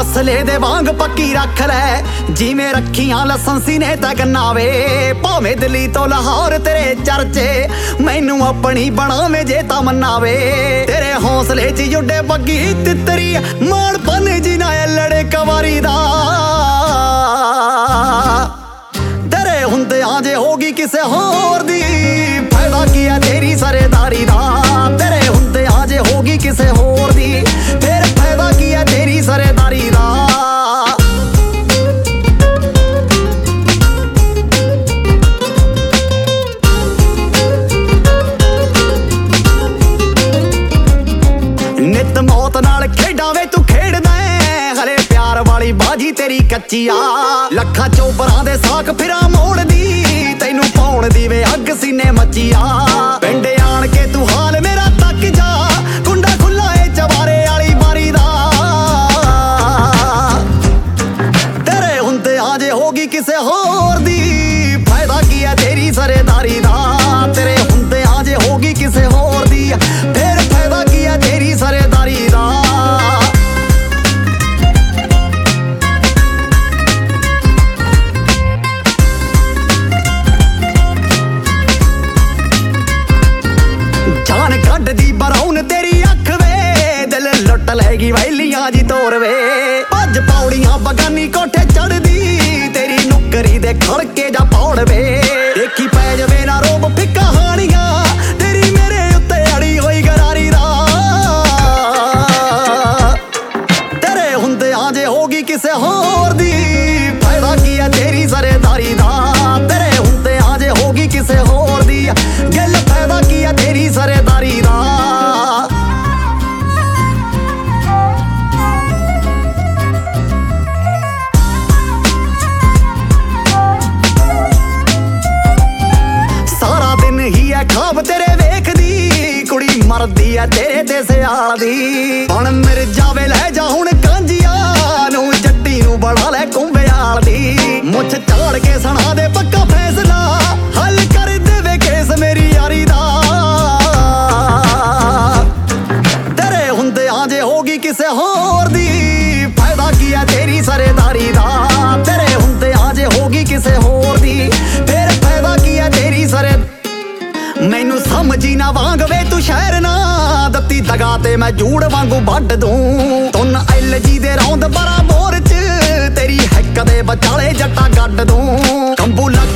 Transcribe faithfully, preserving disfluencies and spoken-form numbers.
असले दे वांग पक्की रख लै जिवें रखियां लसंसी ने तक नावे भावें दिल्ली तो लाहौर तेरे चर्चे मैनू अपनी बनावे जे ता मनावे तेरे हौसले च जुड़े बग्गी तितरी माड़पन जिना लड़े कवारी दा तेरे हुंदियां जे होगी किसे होर दी फायदा की है तेरी सरेदारी दा तेरे हुंदियां जे होगी किसे होर दी फिर फायदा की है तेरी सरेदारी दा नित मौत नाल खेडां वे तू खेडदा हले प्यार वाली बाजी तेरी कच्ची आ लखा चोपरां दे साख फिरा मोड़दी तैनू पाउण दी वे अग सीने मची आ पिंड आण के तू हाल मेरा तक जा कुंडा खुला ए चवारे वाली बारी दा तेरे हुंदियां जे होगी किसे होर दी फायदा की है तेरी सरेदारी दा तेरे हुंदियां जे होगी किसे होर दी फिर फायदा की है तेरी सरेदारी दा जान कड्डदी बरौन तेरी अख वे दिल लुट लैगी वैलियां जी तोर वे भज पौड़ियां बगानी कोठे चढ़दी तेरी नुकरी दे खड़के जा पौड़ वे देखी पै जवे ना रोब फिक्का हानियां तेरी मेरे उत्ते अड़ी होई गरारी दा तेरे हुंदियां जे होगी किसे होर दी फायदा की है तेरी सरेदारी दा तेरे हुंदियां जे होगी किसे होर दी गल फायदा की है तेरी सरेदारी दा सारा दिन ही है खाब तेरे वेखदी कुड़ी मरदी है तेरे ते सियाल दी हुण मिर्जा वे लै जा हुण कांजिया नू जट्टी नू बड़ा लै कुंभयाल दी मुछ झाड़ के सुना दे पक्का फैसला हल कर देवे केस मेरी यारी दा तेरे हुंदियां जे होगी किसे होर दी फायदा की है तेरी सरेदारी दा तेरे हुंदियां जे होगी किसे होर दी फिर फायदा की है तेरी सरे मैनू समझी ना वांग वे तू शहर ना दत्ती दगा ते मैं जूड़ वांगू वड्ड दूं तुन एल जी दे रौंद बरा बोर च तेरी हैक दे बचाले जट्टा गड्ड दूं कंबू लग